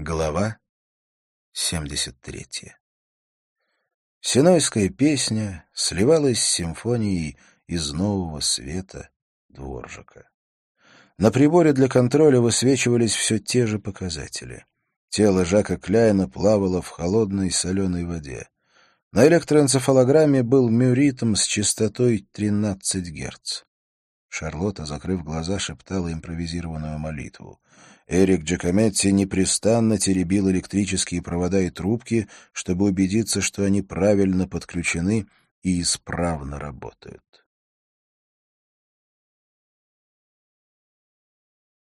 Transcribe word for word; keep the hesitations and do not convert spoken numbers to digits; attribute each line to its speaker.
Speaker 1: Глава семьдесят третья. Синойская песня сливалась с симфонией из нового света Дворжака. На приборе для контроля высвечивались все те же показатели. Тело Жака Кляйна плавало в холодной соленой воде. На электроэнцефалограмме был мюритм с частотой тринадцать герц. Шарлотта, закрыв глаза, шептала импровизированную молитву. Эрик Джакометти непрестанно теребил электрические провода и трубки, чтобы убедиться, что они правильно подключены и исправно работают.